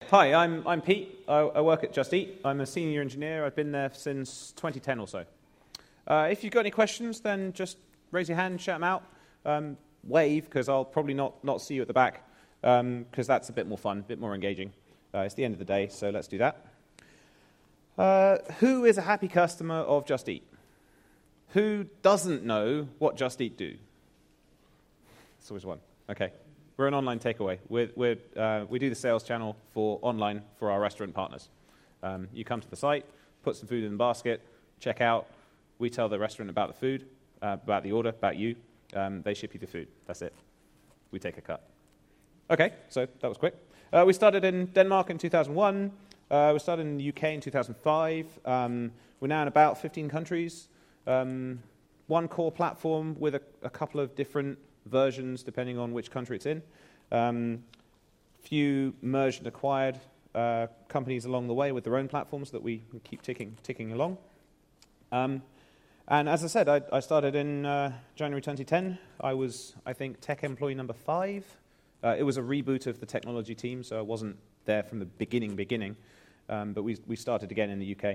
Hi, I'm Pete. I work at Just Eat. I'm a senior engineer. I've been there since 2010 or so. If you've got any questions, then just raise your hand, shout them out, wave, because I'll probably not see you at the back, because that's a bit more fun, a bit more engaging. It's the end of the day, so let's do that. Who is a happy customer of Just Eat? Who doesn't know what Just Eat do? It's always one. Okay. We're an online takeaway. We do the sales channel for online for our restaurant partners. You come to the site, put some food in the basket, check out. We tell the restaurant about the food, about the order, about you. They ship you the food. That's it. We take a cut. Okay, so that was quick. We started in Denmark in 2001. We started in the UK in 2005. We're now in about 15 countries. One core platform with a couple of different versions depending on which country it's in. Few merged and acquired companies along the way with their own platforms that we keep ticking along. And as I said, I started in January 2010. I was, I think, tech employee number 5. It was a reboot of the technology team, so I wasn't there from the beginning. But we started again in the UK.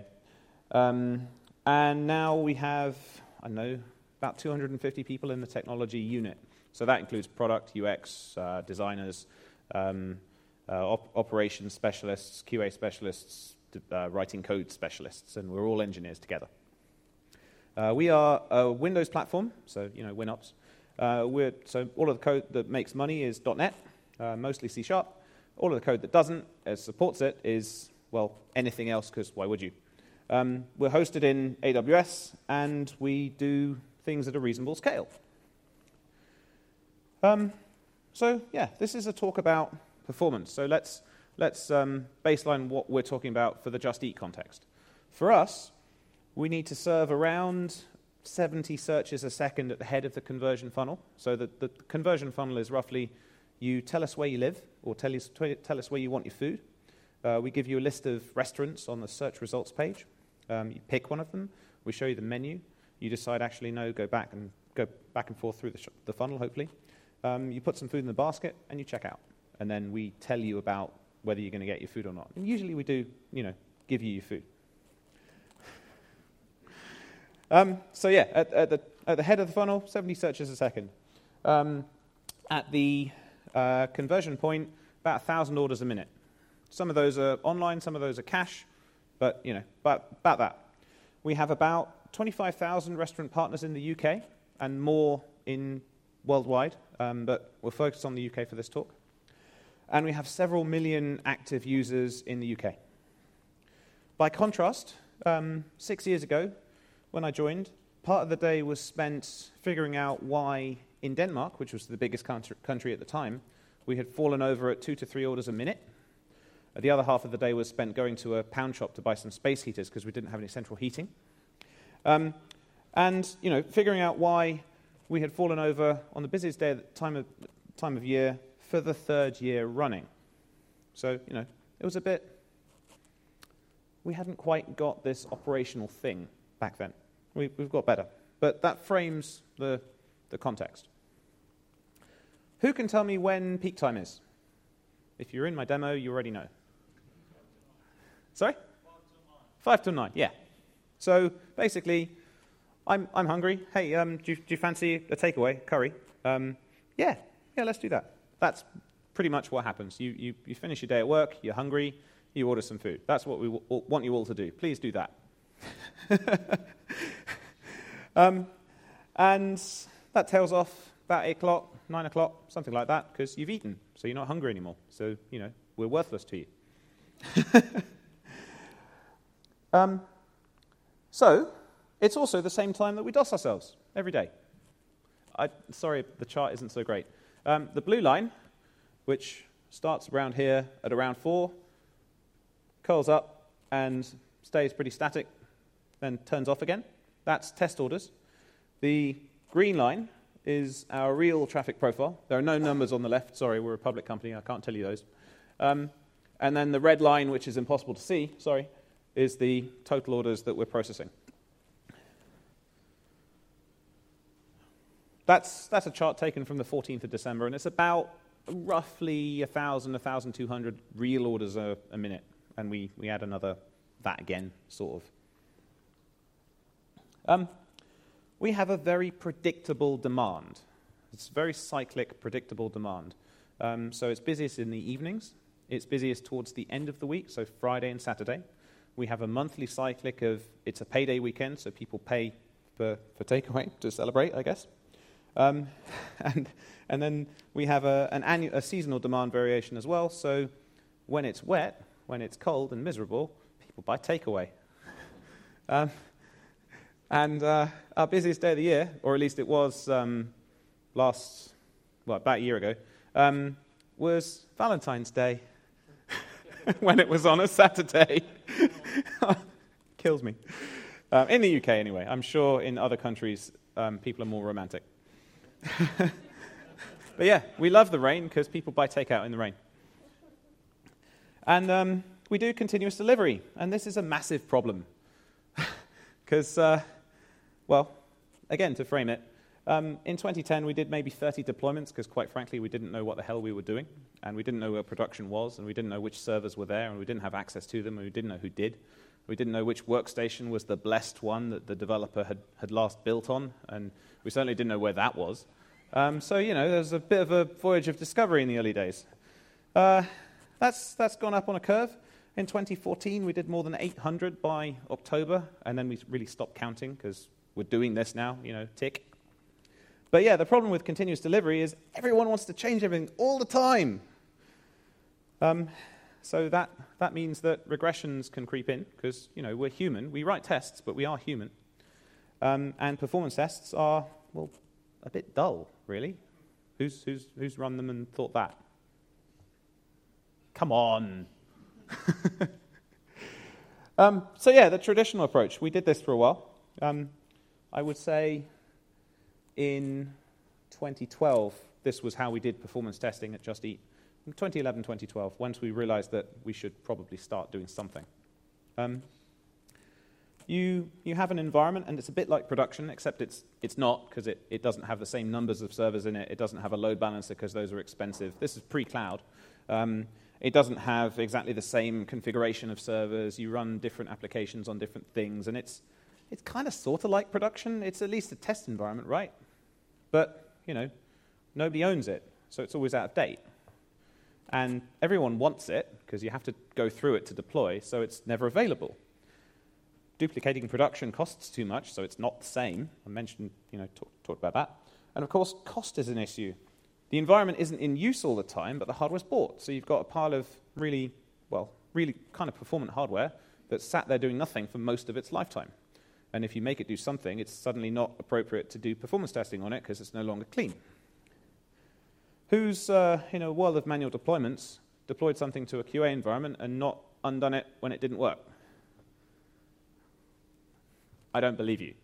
And now we have, I don't know, about 250 people in the technology unit. So that includes product, UX, designers, operations specialists, QA specialists, writing code specialists, and we're all engineers together. We are a Windows platform, so WinOps. So all of the code that makes money is .NET, mostly C#. All of the code that doesn't, supports it, is, well, anything else, because why would you? We're hosted in AWS, and we do things at a reasonable scale. So yeah, this is a talk about performance. So let's baseline what we're talking about for the Just Eat context. For us, we need to serve around 70 searches a second at the head of the conversion funnel. So the conversion funnel is roughly, you tell us where you live, or tell us where you want your food. We give you a list of restaurants on the search results page. You pick one of them. We show you the menu. You decide, actually, no, go back and forth through the funnel, hopefully. You put some food in the basket, and you check out. And then we tell you about whether you're going to get your food or not. And usually we do, give you your food. So yeah, at the head of the funnel, 70 searches a second. At the conversion point, about 1,000 orders a minute. Some of those are online, some of those are cash, but about that. We have about 25,000 restaurant partners in the UK and more worldwide, but we're focused on the UK for this talk. And we have several million active users in the UK. By contrast, 6 years ago, when I joined, part of the day was spent figuring out why in Denmark, which was the biggest country at the time, we had fallen over at 2 to 3 orders a minute. The other half of the day was spent going to a pound shop to buy some space heaters because we didn't have any central heating. And figuring out why we had fallen over on the busiest day at the time of year for the 3rd year running. So, it was a bit, we hadn't quite got this operational thing back then. We've got better. But that frames the context. Who can tell me when peak time is? If you're in my demo, you already know. Sorry? 5 to 9, yeah. So basically, I'm hungry. Hey, do you fancy a takeaway, curry? Yeah, let's do that. That's pretty much what happens. You finish your day at work, you're hungry, you order some food. That's what we want you all to do. Please do that. And that tails off about 8 o'clock, 9 o'clock, something like that, because you've eaten, so you're not hungry anymore. So, we're worthless to you. So, it's also the same time that we DOS ourselves, every day. Sorry, the chart isn't so great. The blue line, which starts around here at around 4, curls up and stays pretty static, then turns off again. That's test orders. The green line is our real traffic profile. There are no numbers on the left. Sorry, we're a public company. I can't tell you those. And then the red line, which is impossible to see, is the total orders that we're processing. That's a chart taken from the 14th of December, and it's about roughly 1,000, 1,200 real orders a minute. And we add another that again, sort of. We have a very predictable demand. It's very cyclic, predictable demand. So it's busiest in the evenings. It's busiest towards the end of the week, so Friday and Saturday. We have a monthly cyclic of, it's a payday weekend, so people pay for takeaway to celebrate, I guess. And then we have a seasonal demand variation as well. So when it's wet, when it's cold and miserable, people buy takeaway. Our busiest day of the year, or at least it was about a year ago, was Valentine's Day, when it was on a Saturday. Kills me. In the UK, anyway. I'm sure in other countries, people are more romantic. But yeah, we love the rain because people buy takeout in the rain. And we do continuous delivery, and this is a massive problem. Because, again, to frame it, in 2010 we did maybe 30 deployments because, quite frankly, we didn't know what the hell we were doing, and we didn't know where production was, and we didn't know which servers were there, and we didn't have access to them, and we didn't know who did. We didn't know which workstation was the blessed one that the developer had last built on, and we certainly didn't know where that was. So, there was a bit of a voyage of discovery in the early days. That's gone up on a curve. In 2014, we did more than 800 by October, and then we really stopped counting because we're doing this now, tick. But yeah, the problem with continuous delivery is everyone wants to change everything all the time. So that means that regressions can creep in because, we're human. We write tests, but we are human. And performance tests are, a bit dull, really. Who's run them and thought that? Come on. The traditional approach. We did this for a while. I would say in 2012, this was how we did performance testing at Just Eat. In 2011, 2012, once we realized that we should probably start doing something. You have an environment, and it's a bit like production, except it's not, because it doesn't have the same numbers of servers in it. It doesn't have a load balancer, because those are expensive. This is pre-cloud. It doesn't have exactly the same configuration of servers. You run different applications on different things, and it's kind of sort of like production. It's at least a test environment, right? But, nobody owns it, so it's always out of date. And everyone wants it, because you have to go through it to deploy, so it's never available. Duplicating production costs too much, so it's not the same. I mentioned, talked about that. And of course, cost is an issue. The environment isn't in use all the time, but the hardware's bought. So you've got a pile of really kind of performant hardware that's sat there doing nothing for most of its lifetime. And if you make it do something, it's suddenly not appropriate to do performance testing on it because it's no longer clean. Who's, in a world of manual deployments, deployed something to a QA environment and not undone it when it didn't work? I don't believe you.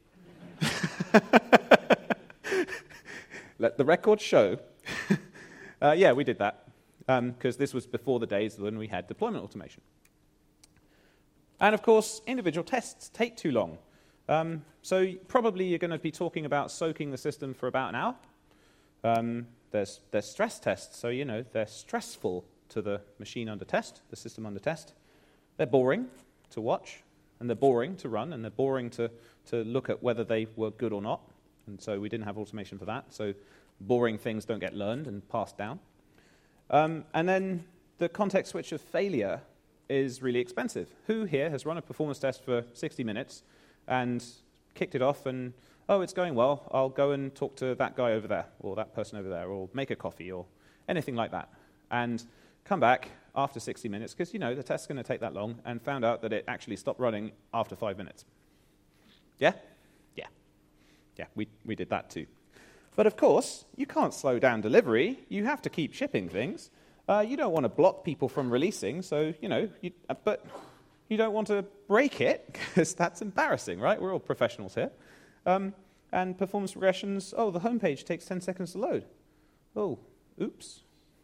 Let the record show. We did that because this was before the days when we had deployment automation. And of course, individual tests take too long. So probably you're going to be talking about soaking the system for about an hour. There's stress tests, so they're stressful to the machine under test, the system under test. They're boring to watch, and they're boring to run, and they're boring to look at whether they were good or not. And so we didn't have automation for that. So boring things don't get learned and passed down. And then the context switch of failure is really expensive. Who here has run a performance test for 60 minutes and kicked it off and, it's going well, I'll go and talk to that guy over there, or that person over there, or make a coffee, or anything like that, and come back after 60 minutes, because, the test's going to take that long, and found out that it actually stopped running after 5 minutes. Yeah? Yeah, we did that too. But of course, you can't slow down delivery. You have to keep shipping things. You don't want to block people from releasing, so, but you don't want to break it, because that's embarrassing, right? We're all professionals here. And performance regressions, the homepage takes 10 seconds to load. Oh, oops.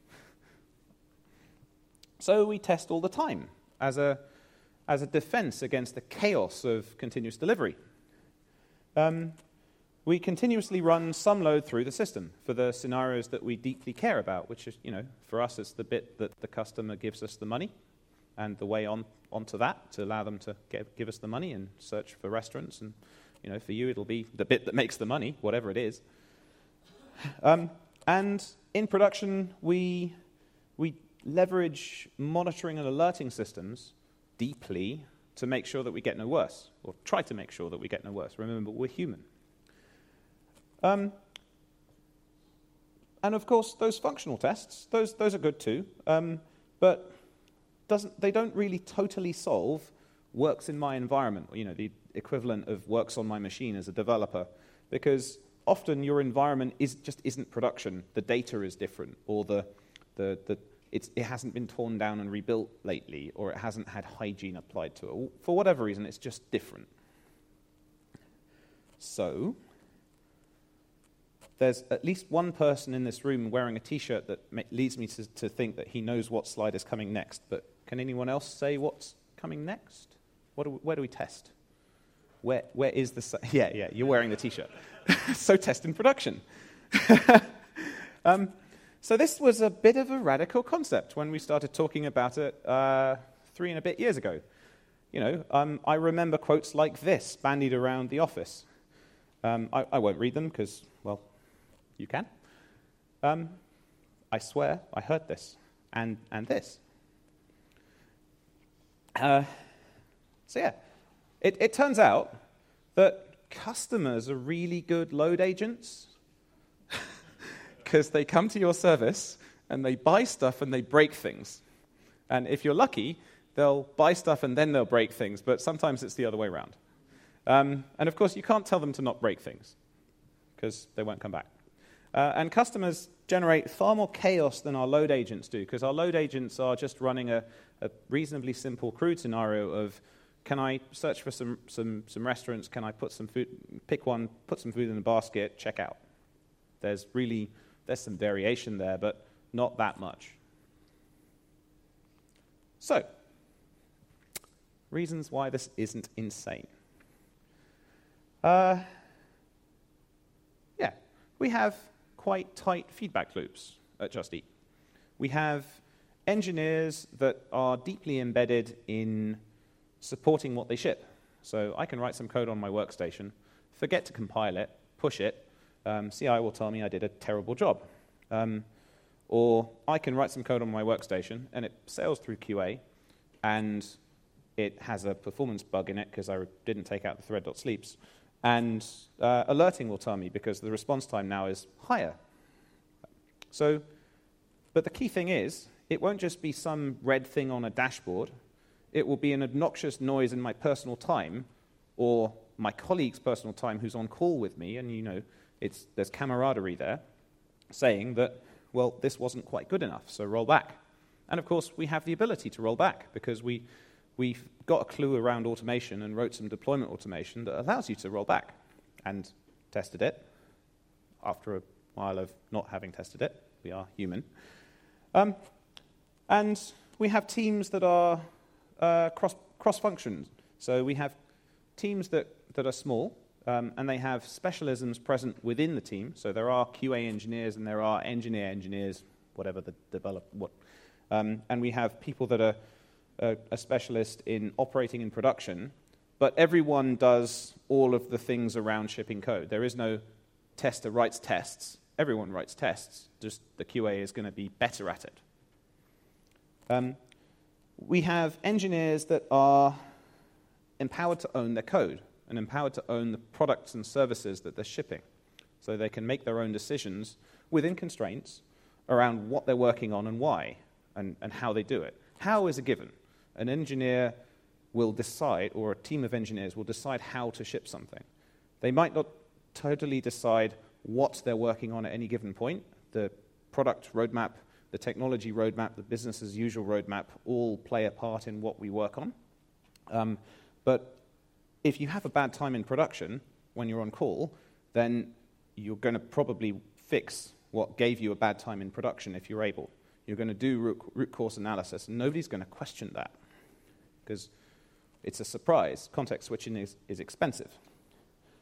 So we test all the time as a defense against the chaos of continuous delivery. we continuously run some load through the system for the scenarios that we deeply care about, which is, for us, it's the bit that the customer gives us the money and the way onto that to allow them to give us the money and search for restaurants. And, for you, it'll be the bit that makes the money, whatever it is. And in production, we leverage monitoring and alerting systems deeply to make sure that we get no worse, or try to make sure that we get no worse. Remember, we're human. And of course, those functional tests, those are good too, but they don't really totally solve works in my environment, the equivalent of works on my machine as a developer, because often your environment just isn't production. The data is different, or it hasn't been torn down and rebuilt lately, or it hasn't had hygiene applied to it. For whatever reason, it's just different. So there's at least one person in this room wearing a T-shirt that leads me to think that he knows what slide is coming next. But can anyone else say what's coming next? Where do we test? Where is the... Yeah, you're wearing the T-shirt. So test in production. So this was a bit of a radical concept when we started talking about it 3 and a bit years ago. I remember quotes like this bandied around the office. I won't read them because, well, you can. I swear I heard this and this. So yeah, it turns out that customers are really good load agents because they come to your service and they buy stuff and they break things. And if you're lucky, they'll buy stuff and then they'll break things, but sometimes it's the other way around. And of course, you can't tell them to not break things because they won't come back. And customers generate far more chaos than our load agents do, because our load agents are just running a reasonably simple, crude scenario of, can I search for some restaurants? Can I put some food, pick one, put some food in the basket, check out? There's some variation there, but not that much. So, reasons why this isn't insane. We have quite tight feedback loops at Just Eat. We have engineers that are deeply embedded in supporting what they ship. So I can write some code on my workstation, forget to compile it, push it, CI will tell me I did a terrible job. Or I can write some code on my workstation, and it sails through QA, and it has a performance bug in it because I didn't take out the thread.sleeps. And alerting will tell me because the response time now is higher. So, but the key thing is, it won't just be some red thing on a dashboard. It will be an obnoxious noise in my personal time, or my colleague's personal time who's on call with me, and there's camaraderie there, saying that, well, this wasn't quite good enough, so roll back. And of course, we have the ability to roll back because we've got a clue around automation and wrote some deployment automation that allows you to roll back, and tested it after a while of not having tested it. We are human. And we have teams that are cross-functions. So we have teams that are small, and they have specialisms present within the team. So there are QA engineers and there are engineers, whatever the developer. And we have people that are a specialist in operating in production, but everyone does all of the things around shipping code. There is no tester writes tests. Everyone writes tests, just the QA is going to be better at it. We have engineers that are empowered to own their code and empowered to own the products and services that they're shipping, so they can make their own decisions within constraints around what they're working on and why, and how they do it. How is a given. An engineer will decide, or a team of engineers will decide how to ship something. They might not totally decide what they're working on at any given point. The product roadmap, the technology roadmap, the business as usual roadmap all play a part in what we work on. But if you have a bad time in production when you're on call, then you're going to probably fix what gave you a bad time in production if you're able. You're going to do root cause analysis, and nobody's going to question that because it's a surprise. Context switching is expensive.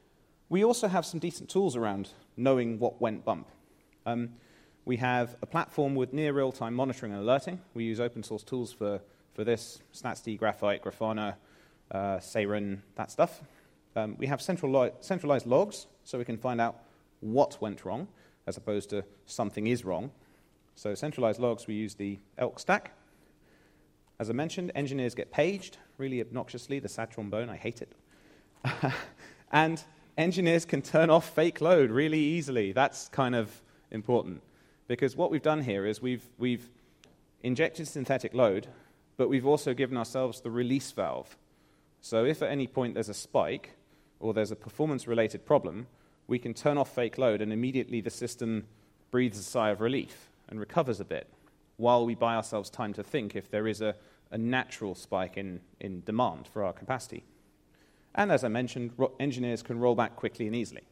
We also have some decent tools around knowing what went bump. We have a platform with near real-time monitoring and alerting. We use open source tools for this, StatsD, Graphite, Grafana, Seiren, that stuff. We have centralized logs, so we can find out what went wrong, as opposed to something is wrong. So centralized logs, we use the ELK stack. As I mentioned, engineers get paged, really obnoxiously, the sad trombone, I hate it. And engineers can turn off fake load really easily. That's kind of important, because what we've done here is we've injected synthetic load, but we've also given ourselves the release valve. So if at any point there's a spike, or there's a performance-related problem, we can turn off fake load, and immediately the system breathes a sigh of relief and recovers a bit, while we buy ourselves time to think if there is a natural spike in demand for our capacity. And as I mentioned, engineers can roll back quickly and easily.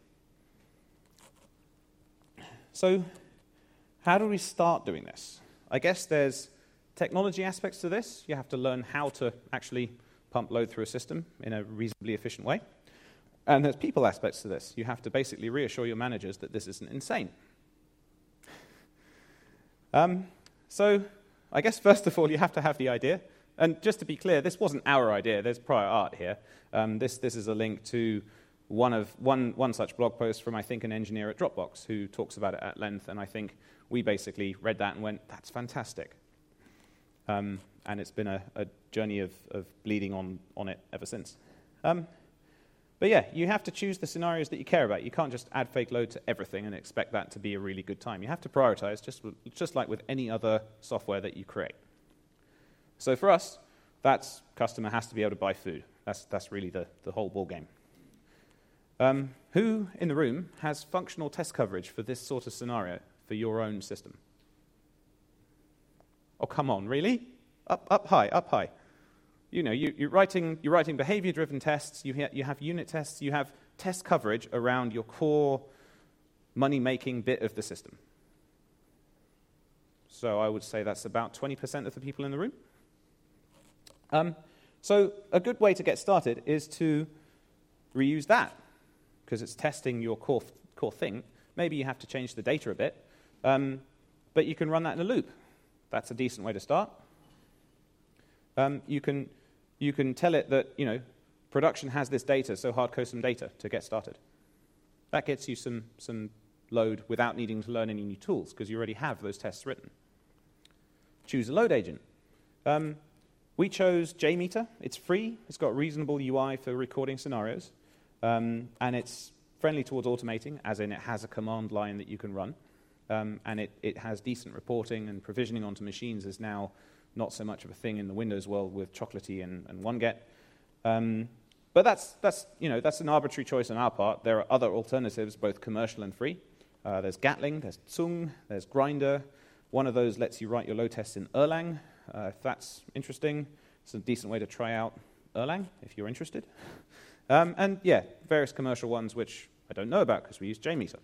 So how do we start doing this? I guess there's technology aspects to this. You have to learn how to actually pump load through a system in a reasonably efficient way. And there's people aspects to this. You have to basically reassure your managers that this isn't insane. So I guess first of all, you have to have the idea. And just to be clear, this wasn't our idea. There's prior art here. This is a link to one such blog post from, I think, an engineer at Dropbox who talks about it at length. And I think we basically read that and went, that's fantastic. And it's been a journey of bleeding on it ever since. But yeah, you have to choose the scenarios that you care about. You can't just add fake load to everything and expect that to be a really good time. You have to prioritize, just like with any other software that you create. So for us, that's customer has to be able to buy food. That's really the whole ball game. Who in the room has functional test coverage for this sort of scenario for your own system? Oh, come on, really? Up high. You know, you're writing behavior-driven tests. You have unit tests. You have test coverage around your core money-making bit of the system. So I would say that's about 20% of the people in the room. So a good way to get started is to reuse that, because it's testing your core thing. Maybe you have to change the data a bit, but you can run that in a loop. That's a decent way to start. You can tell it that, you know, production has this data, so hard code some data to get started. That gets you some load without needing to learn any new tools, because you already have those tests written. Choose a load agent. We chose JMeter. It's free. It's got reasonable UI for recording scenarios, and it's friendly towards automating, as in it has a command line that you can run, and it has decent reporting, and provisioning onto machines is now not so much of a thing in the Windows world with Chocolatey and OneGet. But that's an arbitrary choice on our part. There are other alternatives, both commercial and free. There's Gatling, there's Tsung, there's Grinder. One of those lets you write your load tests in Erlang. If that's interesting, it's a decent way to try out Erlang, if you're interested. And yeah, various commercial ones, which I don't know about because we use JMeter.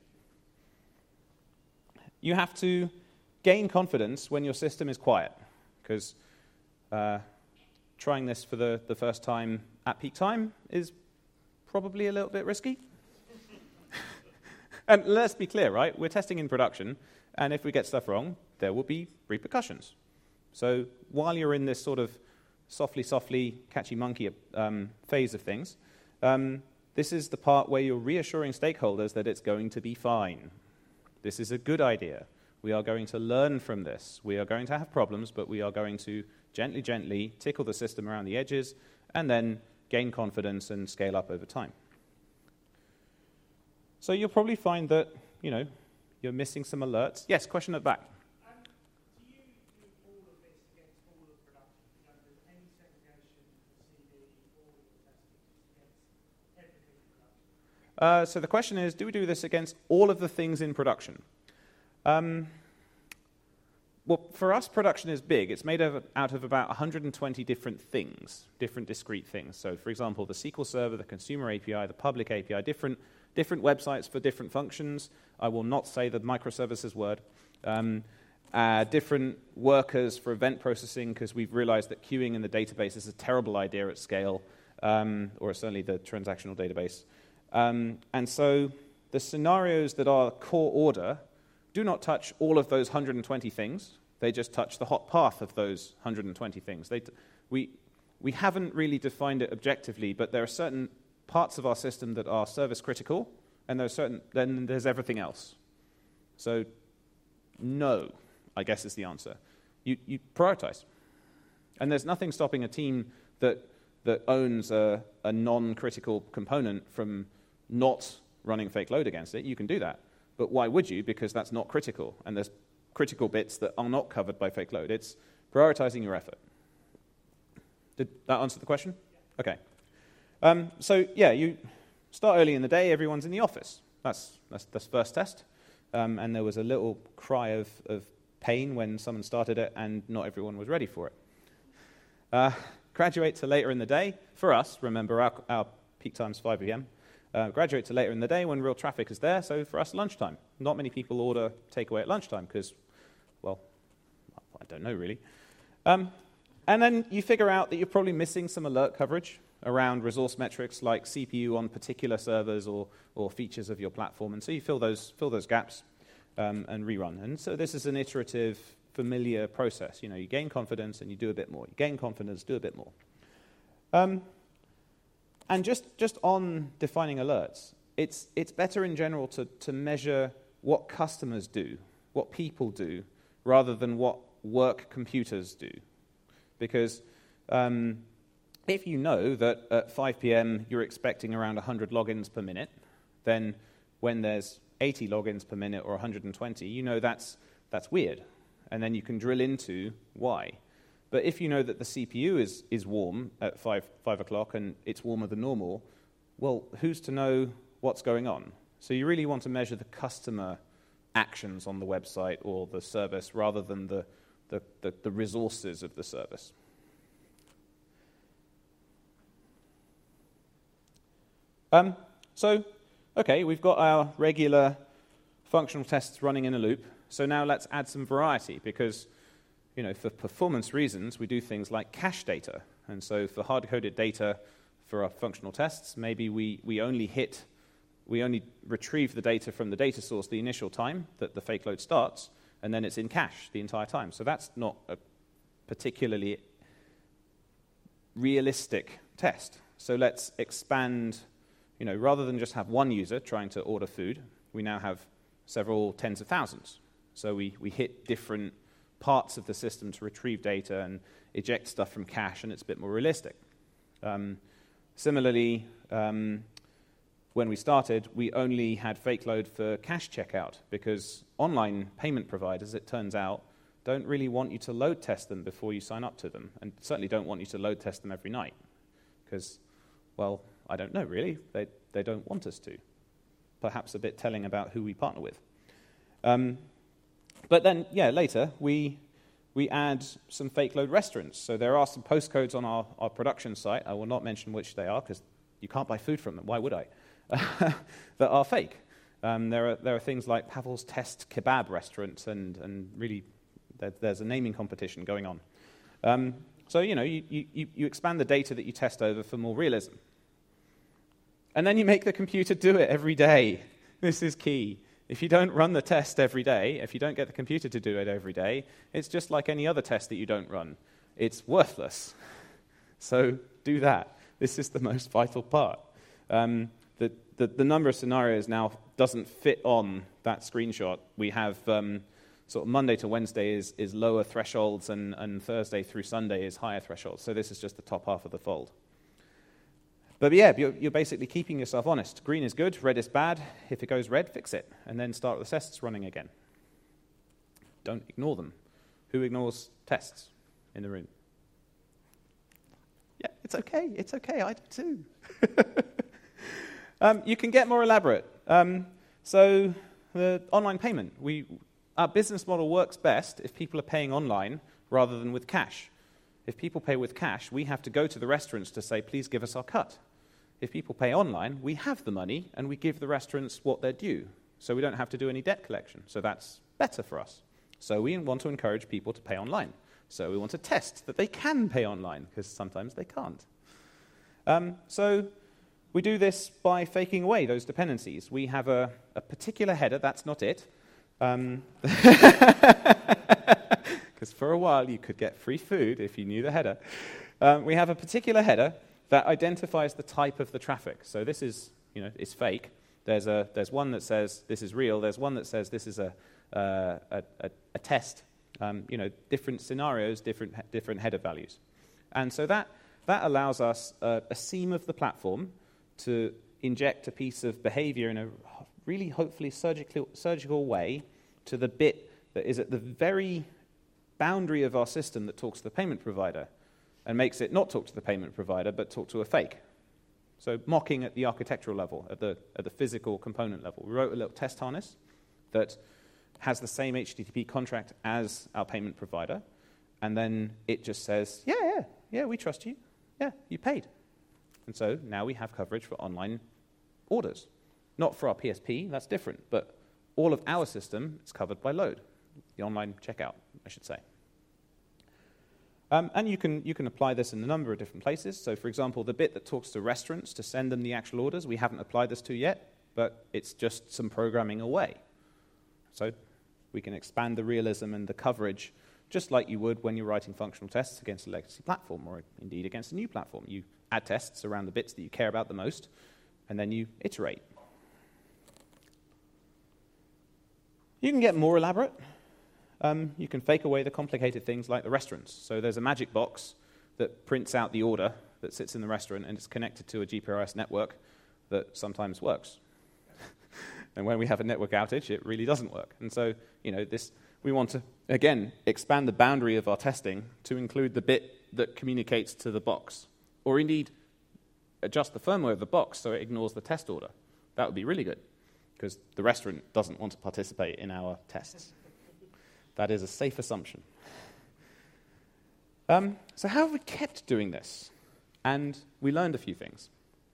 You have to gain confidence when your system is quiet, because trying this for the first time at peak time is probably a little bit risky. And let's be clear, right? We're testing in production, and if we get stuff wrong, there will be repercussions. So while you're in this sort of softly, catchy monkey phase of things, this is the part where you're reassuring stakeholders that it's going to be fine. This is a good idea. We are going to learn from this. We are going to have problems, but we are going to gently tickle the system around the edges and then gain confidence and scale up over time. So you'll probably find that, you know, you're missing some alerts. Yes, question at the back. Do you do all of this against all of production? You don't do any segregation for CD or your testing against everything in production? So the question is, do we do this against all of the things in production? Well, for us, production is big. It's made out of about 120 different things, different discrete things. So, for example, the SQL Server, the consumer API, the public API, different websites for different functions. I will not say the microservices word. Different workers for event processing, because we've realized that queuing in the database is a terrible idea at scale, or certainly the transactional database. And so the scenarios that are core order do not touch all of those 120 things. They just touch the hot path of those 120 things. We haven't really defined it objectively, but there are certain parts of our system that are service critical, and then there's everything else. So no, I guess is the answer. You prioritize. And there's nothing stopping a team that owns a non-critical component from not running fake load against it. You can do that. But why would you? Because that's not critical. And there's critical bits that are not covered by fake load. It's prioritizing your effort. Did that answer the question? Okay. So yeah, you start early in the day. Everyone's in the office. That's the first test. And there was a little cry of pain when someone started it, and not everyone was ready for it. Graduate to later in the day. For us, remember, our peak time's 5 p.m. Graduate to later in the day when real traffic is there. So for us, lunchtime. Not many people order takeaway at lunchtime because, well, I don't know really. And then you figure out that you're probably missing some alert coverage around resource metrics like CPU on particular servers or features of your platform. And so you fill those gaps and rerun. And so this is an iterative, familiar process. You gain confidence and you do a bit more. You gain confidence, do a bit more. And just on defining alerts, it's better in general to measure what customers do, what people do, rather than what work computers do. Because if you know that at 5 p.m. you're expecting around 100 logins per minute, then when there's 80 logins per minute or 120, you know that's weird. And then you can drill into why. But if you know that the CPU is warm at 5 o'clock and it's warmer than normal, well, who's to know what's going on? So you really want to measure the customer actions on the website or the service rather than the resources of the service. So, okay, we've got our regular functional tests running in a loop. So now let's add some variety because, for performance reasons, we do things like cache data. And so for hard-coded data for our functional tests, maybe we only retrieve the data from the data source the initial time that the fake load starts, and then it's in cache the entire time. So that's not a particularly realistic test. So let's expand, rather than just have one user trying to order food, we now have several tens of thousands. So we hit different parts of the system to retrieve data and eject stuff from cache, and it's a bit more realistic. Similarly, when we started, we only had fake load for cache checkout because online payment providers, it turns out, don't really want you to load test them before you sign up to them, and certainly don't want you to load test them every night because, well, I don't know really. They don't want us to. Perhaps a bit telling about who we partner with. But then, later, we add some fake load restaurants. So there are some postcodes on our production site. I will not mention which they are because you can't buy food from them. Why would I? That are fake. There are things like Pavel's Test Kebab restaurant, and really there's a naming competition going on. So, you expand the data that you test over for more realism. And then you make the computer do it every day. This is key. If you don't run the test every day, if you don't get the computer to do it every day, it's just like any other test that you don't run. It's worthless. So do that. This is the most vital part. The number of scenarios now doesn't fit on that screenshot. We have sort of Monday to Wednesday is lower thresholds, and Thursday through Sunday is higher thresholds. So this is just the top half of the fold. But you're basically keeping yourself honest. Green is good, red is bad. If it goes red, fix it, and then start the tests running again. Don't ignore them. Who ignores tests in the room? Yeah, it's okay. It's okay. I do too. You can get more elaborate. So the online payment. Our business model works best if people are paying online rather than with cash. If people pay with cash, we have to go to the restaurants to say, please give us our cut. If people pay online, we have the money and we give the restaurants what they're due. So we don't have to do any debt collection. So that's better for us. So we want to encourage people to pay online. So we want to test that they can pay online, because sometimes they can't. So We do this by faking away those dependencies. We have a particular header. That's not it. Because for a while you could get free food if you knew the header. We have a particular header that identifies the type of the traffic. So this is, it's fake. There's one that says this is real. There's one that says this is a test. Different scenarios, different header values. And so that allows us a seam of the platform to inject a piece of behavior in a really, hopefully, surgical way to the bit that is at the very boundary of our system that talks to the payment provider and makes it not talk to the payment provider, but talk to a fake. So mocking at the architectural level, at the physical component level. We wrote a little test harness that has the same HTTP contract as our payment provider, and then it just says, yeah, we trust you. Yeah, you paid. And so now we have coverage for online orders. Not for our PSP, that's different, but all of our system is covered by load, the online checkout, I should say. And you can apply this in a number of different places. So, for example, the bit that talks to restaurants to send them the actual orders, we haven't applied this to yet, but it's just some programming away. So we can expand the realism and the coverage just like you would when you're writing functional tests against a legacy platform or indeed against a new platform. You add tests around the bits that you care about the most, and then you iterate. You can get more elaborate. You can fake away the complicated things like the restaurants. So there's a magic box that prints out the order that sits in the restaurant, and it's connected to a GPRS network that sometimes works. And when we have a network outage, it really doesn't work. And so, we want to, again, expand the boundary of our testing to include the bit that communicates to the box, or indeed adjust the firmware of the box so it ignores the test order. That would be really good, because the restaurant doesn't want to participate in our tests. That is a safe assumption. So how have we kept doing this? And we learned a few things.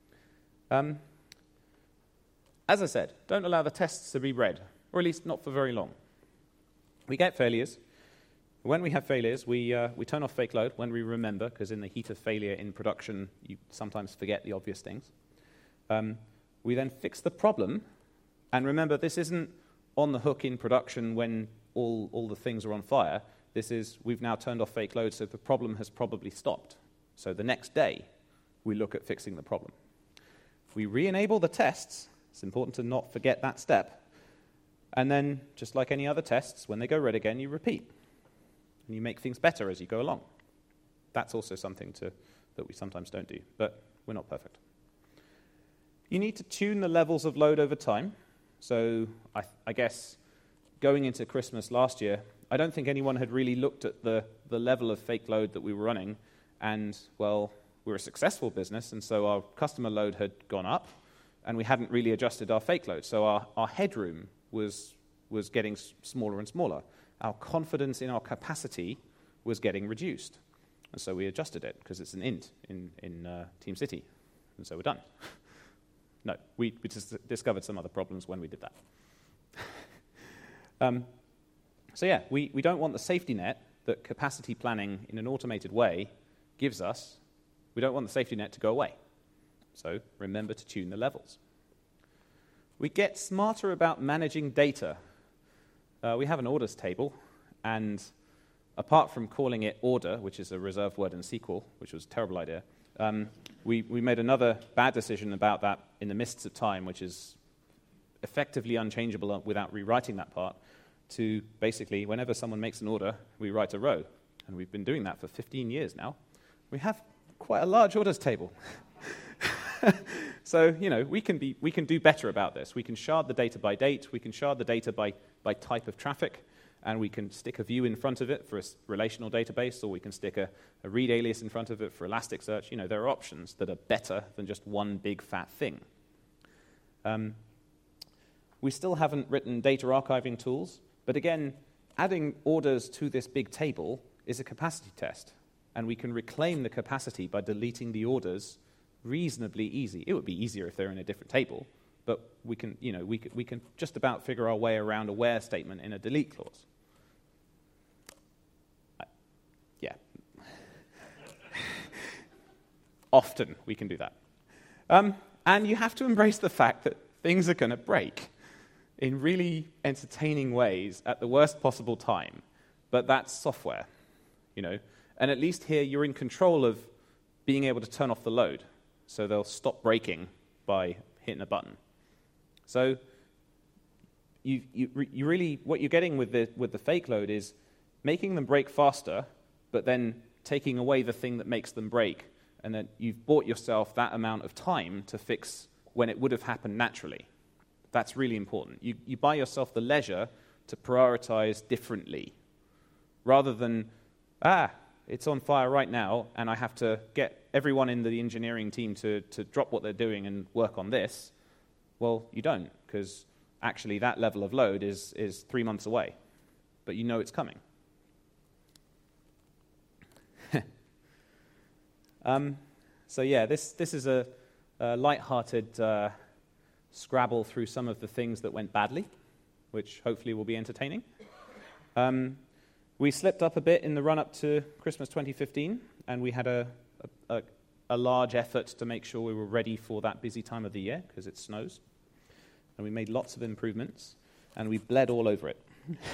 As I said, don't allow the tests to be read, or at least not for very long. We get failures. When we have failures, we turn off fake load when we remember, because in the heat of failure in production, you sometimes forget the obvious things. We then fix the problem, and remember, this isn't on the hook in production when all the things are on fire. This is, we've now turned off fake load, so the problem has probably stopped. So the next day, we look at fixing the problem. We re-enable the tests. It's important to not forget that step. And then, just like any other tests, when they go red again, you repeat. And you make things better as you go along. That's also something that we sometimes don't do, but we're not perfect. You need to tune the levels of load over time. So I guess going into Christmas last year, I don't think anyone had really looked at the level of fake load that we were running. And, well, we're a successful business, and so our customer load had gone up, and we hadn't really adjusted our fake load. So our headroom was getting smaller and smaller. Our confidence in our capacity was getting reduced. And so we adjusted it, because it's an int in Team City. And so we're done. No, we just discovered some other problems when we did that. So yeah, we don't want the safety net that capacity planning in an automated way gives us. We don't want the safety net to go away. So remember to tune the levels. We get smarter about managing data. We have an orders table, and apart from calling it order, which is a reserved word in SQL, which was a terrible idea, we made another bad decision about that in the mists of time, which is effectively unchangeable without rewriting that part, to basically, whenever someone makes an order, we write a row. And we've been doing that for 15 years now. We have quite a large orders table. So, we can do better about this. We can shard the data by date, we can shard the data by type of traffic, and we can stick a view in front of it for a relational database, or we can stick a read alias in front of it for Elasticsearch. There are options that are better than just one big fat thing. We still haven't written data archiving tools, but again, adding orders to this big table is a capacity test, and we can reclaim the capacity by deleting the orders reasonably easy. It would be easier if they're in a different table, but we can just about figure our way around a where statement in a delete clause. Yeah. Often we can do that. And you have to embrace the fact that things are going to break in really entertaining ways at the worst possible time. But that's software, you know. And at least here you're in control of being able to turn off the load. So they'll stop breaking by hitting a button. So you really, what you're getting with the fake load is making them break faster, but then taking away the thing that makes them break. And then you've bought yourself that amount of time to fix when it would have happened naturally. That's really important. You buy yourself the leisure to prioritize differently, rather than, it's on fire right now, and I have to get everyone in the engineering team to drop what they're doing and work on this. Well, you don't, because actually that level of load is 3 months away, but you know it's coming. So yeah, this is a light-hearted scrabble through some of the things that went badly, which hopefully will be entertaining. We slipped up a bit in the run-up to Christmas 2015, and we had a large effort to make sure we were ready for that busy time of the year, because it snows. And we made lots of improvements, and we bled all over it.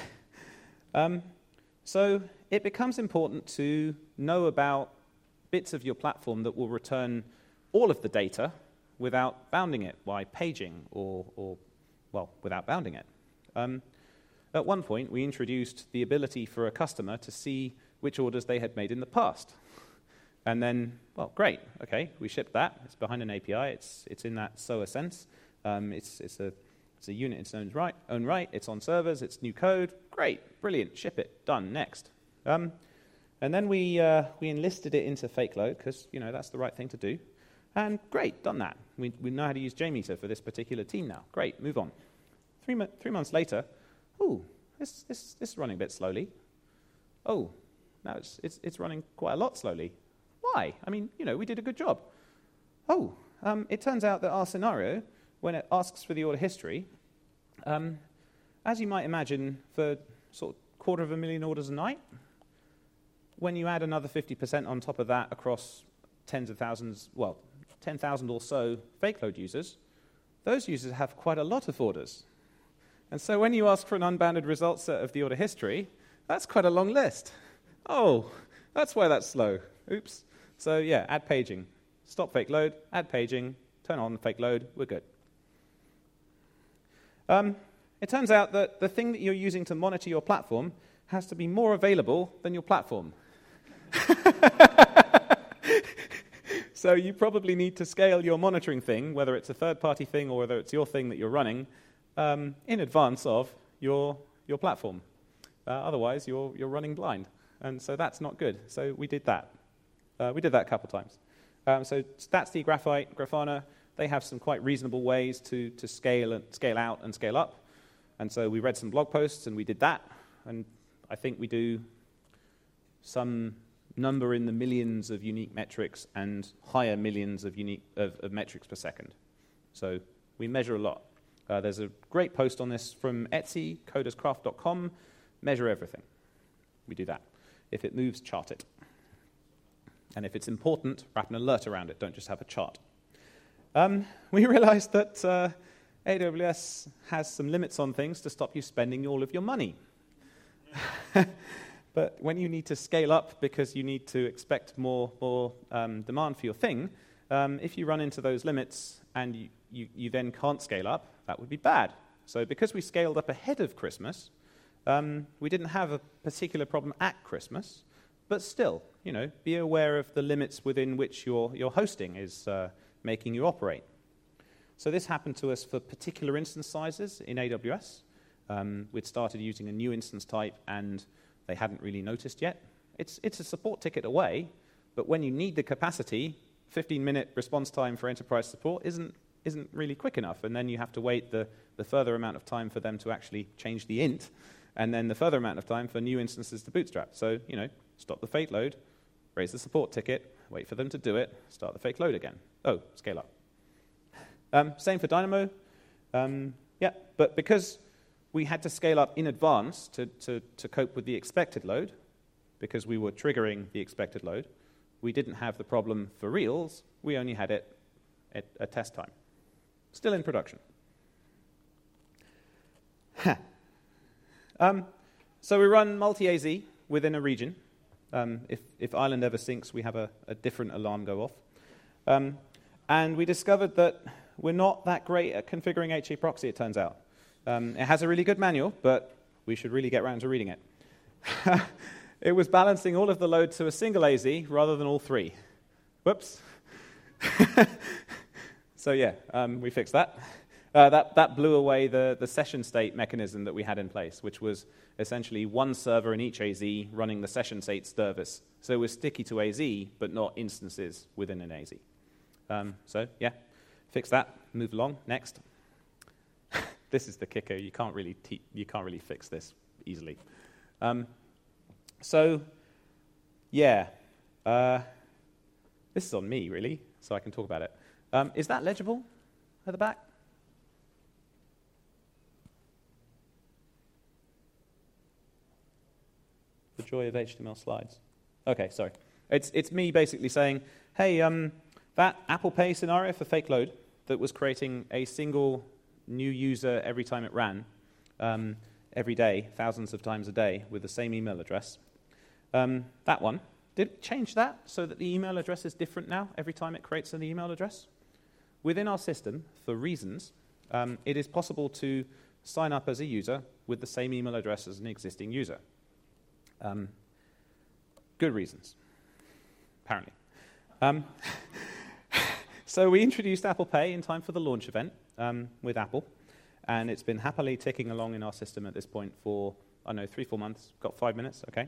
So it becomes important to know about bits of your platform that will return all of the data without bounding it by paging or without bounding it. At one point, we introduced the ability for a customer to see which orders they had made in the past. And then, well, great, okay, we shipped that. It's behind an API. It's in that SOA sense. It's a unit in its own right. It's on servers. It's new code. Great, brilliant, ship it, done, next. And then we enlisted it into fake load because, you know, that's the right thing to do. And great, done that. We know how to use JMeter for this particular team now. Great, move on. 3 months later, this is running a bit slowly. Oh, now it's running quite a lot slowly. Why? I mean, you know, we did a good job. It turns out that our scenario, when it asks for the order history, as you might imagine, for sort of 250,000 orders a night, when you add another 50% on top of that across tens of thousands, 10,000 or so fake load users, those users have quite a lot of orders. And so when you ask for an unbounded result set of the order history, that's quite a long list. Oh, that's why that's slow. Oops. So yeah, add paging. Stop fake load, add paging, turn on fake load, we're good. It turns out that the thing that you're using to monitor your platform has to be more available than your platform. So you probably need to scale your monitoring thing, whether it's a third-party thing or whether it's your thing that you're running, in advance of your platform. Otherwise, you're running blind. And so that's not good. So we did that. We did that a couple times. So StatsD, Graphite, Grafana, they have some quite reasonable ways to scale out and scale up. And so we read some blog posts and we did that. And I think we do some number in the millions of unique metrics and higher millions of of metrics per second. So we measure a lot. There's a great post on this from Etsy, coderscraft.com. Measure everything. We do that. If it moves, chart it. And if it's important, wrap an alert around it. Don't just have a chart. We realized that AWS has some limits on things to stop you spending all of your money. But when you need to scale up because you need to expect more demand for your thing, if you run into those limits and you then can't scale up, that would be bad. So because we scaled up ahead of Christmas, we didn't have a particular problem at Christmas, but still, you know, be aware of the limits within which your hosting is making you operate. So this happened to us for particular instance sizes in AWS. We'd started using a new instance type, and they hadn't really noticed yet. It's a support ticket away, but when you need the capacity, 15-minute response time for enterprise support isn't really quick enough, and then you have to wait the further amount of time for them to actually change the int, and then the further amount of time for new instances to bootstrap. So, you know, stop the fake load, raise the support ticket, wait for them to do it, start the fake load again. Oh, scale up. Same for Dynamo. But because we had to scale up in advance to cope with the expected load, because we were triggering the expected load, we didn't have the problem for reals. We only had it a test time. Still in production. So we run multi-AZ within a region. If Ireland ever sinks, we have a different alarm go off. And we discovered that we're not that great at configuring HA proxy, it turns out. It has a really good manual, but we should really get around to reading it. It was balancing all of the load to a single AZ rather than all three. Whoops. So yeah, we fixed that. That blew away the session state mechanism that we had in place, which was essentially one server in each AZ running the session state service. So it was sticky to AZ, but not instances within an AZ. So yeah, fix that. Move along. Next. This is the kicker. You can't really fix this easily. So yeah, this is on me really, so I can talk about it. Is that legible at the back? The joy of HTML slides. Okay, sorry. It's me basically saying, hey, that Apple Pay scenario for fake load that was creating a single new user every time it ran, every day, thousands of times a day, with the same email address, that one, did it change that so that the email address is different now every time it creates an email address? Within our system, for reasons, it is possible to sign up as a user with the same email address as an existing user. Good reasons, apparently. So we introduced Apple Pay in time for the launch event with Apple, and it's been happily ticking along in our system at this point for, 3-4 months. Got 5 minutes, okay.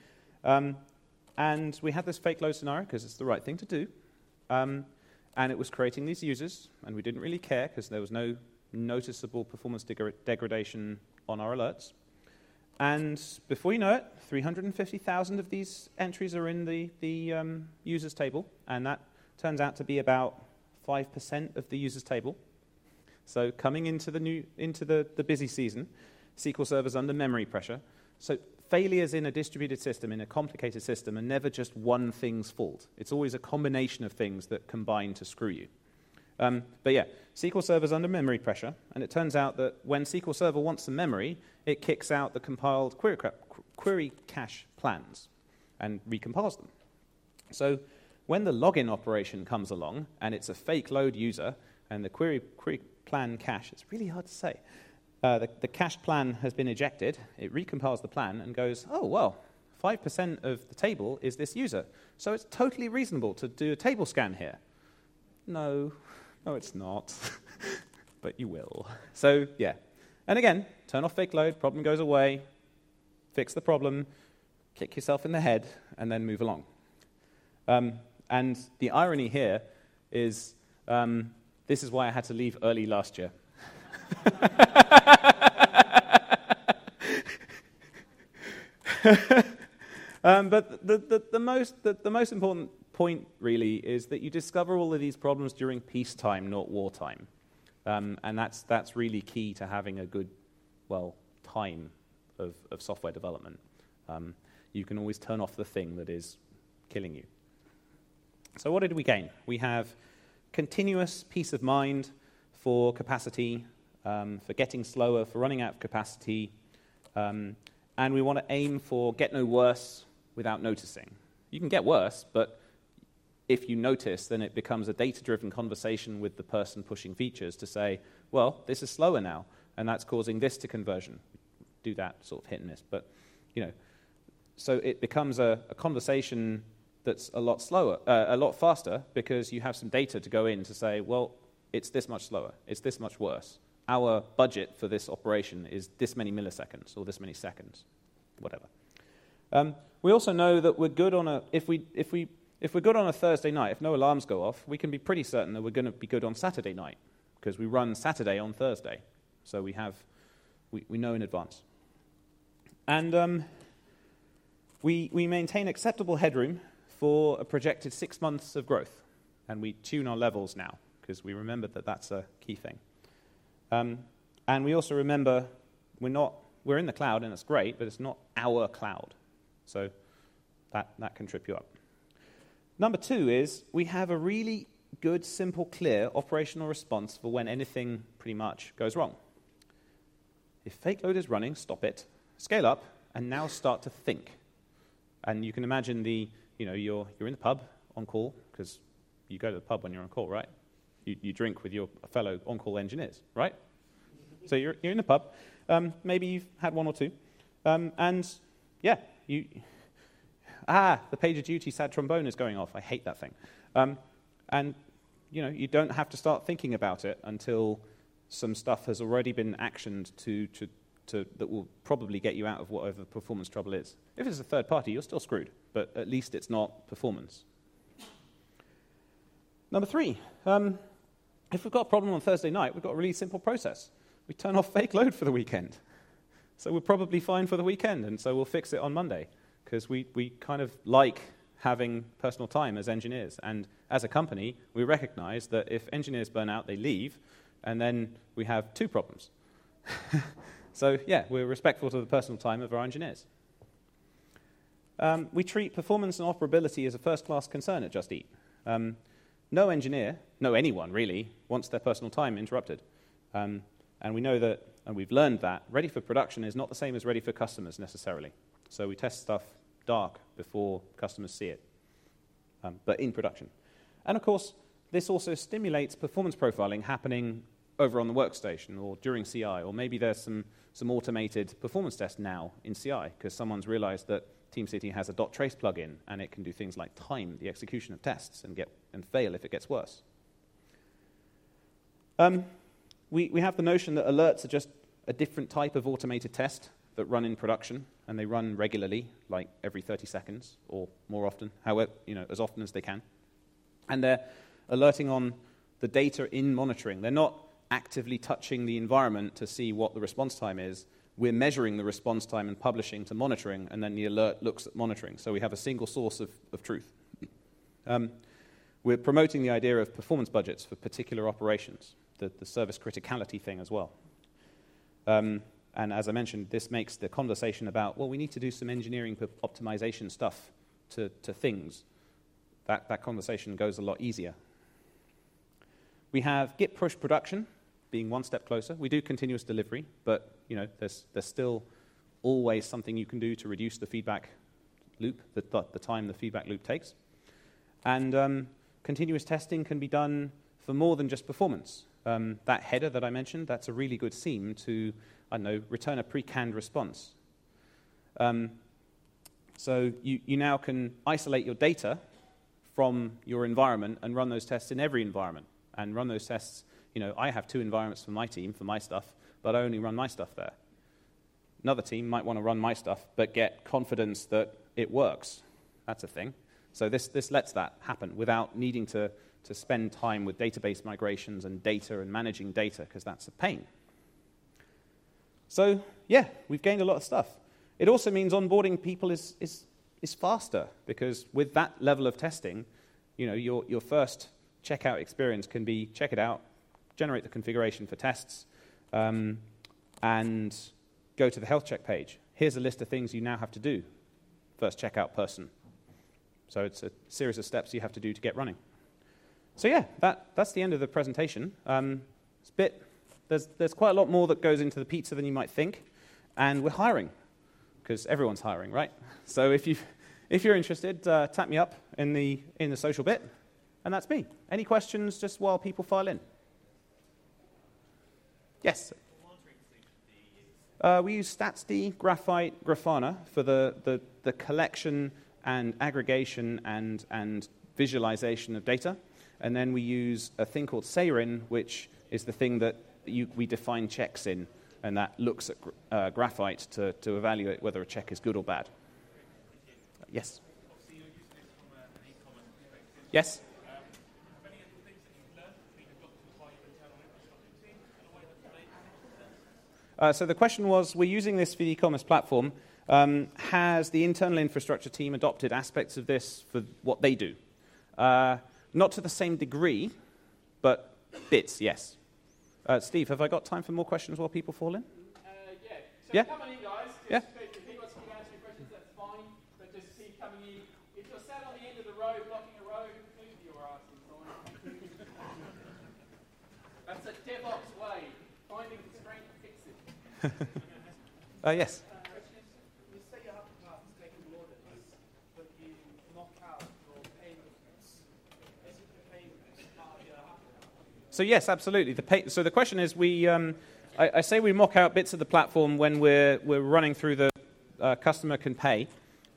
And we had this fake load scenario because it's the right thing to do. And it was creating these users, and we didn't really care because there was no noticeable performance degradation on our alerts. And before you know it, 350,000 of these entries are in the users table, and that turns out to be about 5% of the users table. So coming into the busy season, SQL Server's under memory pressure. So failures in a distributed system, in a complicated system, are never just one thing's fault. It's always a combination of things that combine to screw you. But yeah, SQL Server's under memory pressure, and it turns out that when SQL Server wants some memory, it kicks out the compiled query cache plans and recompiles them. So when the login operation comes along, and it's a fake load user, and the query plan cache, it's really hard to say, the cache plan has been ejected, it recompiles the plan and goes, oh, well, 5% of the table is this user, so it's totally reasonable to do a table scan here. No, it's not, but you will. So, yeah. And again, turn off fake load, problem goes away, fix the problem, kick yourself in the head, and then move along. And the irony here is this is why I had to leave early last year. But the most important point, really, is that you discover all of these problems during peacetime, not wartime. And that's really key to having a good, time of software development. You can always turn off the thing that is killing you. So what did we gain? We have continuous peace of mind for capacity, for getting slower, for running out of capacity, and we want to aim for get no worse without noticing. You can get worse, but if you notice, then it becomes a data-driven conversation with the person pushing features to say, well, this is slower now, and that's causing this to conversion. Do that sort of hit and miss, but, so it becomes a conversation that's a lot slower, a lot faster, because you have some data to go in to say, well, it's this much slower, it's this much worse. Our budget for this operation is this many milliseconds or this many seconds, whatever. We also know that we're good on if we're good on a Thursday night, if no alarms go off, we can be pretty certain that we're going to be good on Saturday night because we run Saturday on Thursday, so we know in advance. And we maintain acceptable headroom for a projected 6 months of growth, and we tune our levels now because we remember that that's a key thing. And we also remember we're in the cloud, and it's great, but it's not our cloud. So that can trip you up. Number 2 is we have a really good, simple, clear operational response for when anything pretty much goes wrong. If fake load is running, stop it, scale up, and now start to think. And you can imagine you're in the pub on call, because you go to the pub when you're on call, right? You drink with your fellow on-call engineers, right? So you're in the pub. Maybe you've had one or two. And yeah, the PagerDuty sad trombone is going off. I hate that thing. And you don't have to start thinking about it until some stuff has already been actioned that will probably get you out of whatever the performance trouble is. If it's a third party, you're still screwed, but at least it's not performance. Number 3, if we've got a problem on Thursday night, we've got a really simple process. We turn off fake load for the weekend. So we're probably fine for the weekend, and so we'll fix it on Monday, because we kind of like having personal time as engineers. And as a company, we recognize that if engineers burn out, they leave, and then we have 2 problems. So yeah, we're respectful to the personal time of our engineers. We treat performance and operability as a first-class concern at Just Eat. No engineer, no anyone really, wants their personal time interrupted. And we know that, and we've learned that, ready for production is not the same as ready for customers necessarily. So we test stuff dark before customers see it, but in production. And of course, this also stimulates performance profiling happening over on the workstation or during CI, or maybe there's some automated performance test now in CI because someone's realized that TeamCity has a .trace plugin and it can do things like time the execution of tests and fail if it gets worse. We have the notion that alerts are just a different type of automated test that run in production, and they run regularly, like every 30 seconds or more often, however, as often as they can. And they're alerting on the data in monitoring. They're not actively touching the environment to see what the response time is. We're measuring the response time and publishing to monitoring, and then the alert looks at monitoring. So we have a single source of truth. We're promoting the idea of performance budgets for particular operations, the service criticality thing as well. And as I mentioned, this makes the conversation about, well, we need to do some engineering optimization stuff to things. That conversation goes a lot easier. We have Git push production being one step closer. We do continuous delivery, but there's still always something you can do to reduce the feedback loop, the time the feedback loop takes. And continuous testing can be done for more than just performance. That header that I mentioned, that's a really good seam to, return a pre-canned response. So you now can isolate your data from your environment and run those tests in every environment. And run those tests, I have 2 environments for my team, for my stuff, but I only run my stuff there. Another team might want to run my stuff, but get confidence that it works. That's a thing. So this lets that happen without needing to spend time with database migrations and data and managing data, because that's a pain. So, yeah, we've gained a lot of stuff. It also means onboarding people is faster, because with that level of testing, your first checkout experience can be check it out, generate the configuration for tests, and go to the health check page. Here's a list of things you now have to do, first checkout person. So it's a series of steps you have to do to get running. So yeah, that's the end of the presentation. There's quite a lot more that goes into the pizza than you might think, and we're hiring, because everyone's hiring, right? So if you're interested, tap me up in the social bit, and that's me. Any questions just while people file in? Yes? We use StatsD, Graphite, Grafana for the collection and aggregation and visualization of data. And then we use a thing called Seirin, which is the thing that we define checks in, and that looks at Graphite to evaluate whether a check is good or bad. Yes? Yes? So the question was, we're using this for the e-commerce platform. Has the internal infrastructure team adopted aspects of this for what they do? Not to the same degree, but bits, yes. Steve, have I got time for more questions while people fall in? Yeah. So yeah? Come on in, guys. Yeah. If he wants to answer your questions, that's fine. But just keep coming in. If you're sat on the end of the row, blocking a row, please be your ass inside. Goldilocks way, finding constraint, fix it. Yes. You say you have to take orders, but you knock out your payments. Is it the payment part of your So yes, absolutely. So the question is, I say we mock out bits of the platform when we're running through the customer can pay,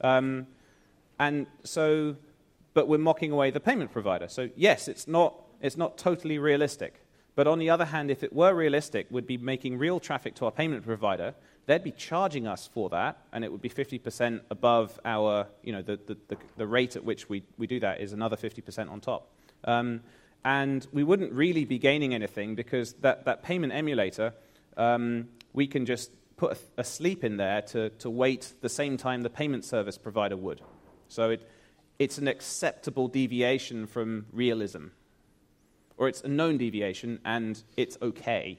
but we're mocking away the payment provider. So yes, it's not totally realistic. But on the other hand, if it were realistic, we'd be making real traffic to our payment provider. They'd be charging us for that, and it would be 50% above our, the rate at which we do that is another 50% on top. And we wouldn't really be gaining anything because that payment emulator, we can just put a sleep in there to wait the same time the payment service provider would. So it's an acceptable deviation from realism. Or it's a known deviation, and it's okay.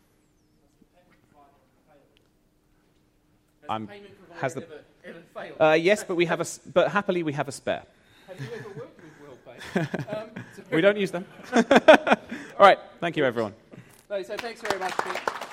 Has the payment provider ever failed? Yes, but happily we have a spare. Have you ever worked with WorldPay? We don't use them. All right, thank you, everyone. So thanks very much, Pete.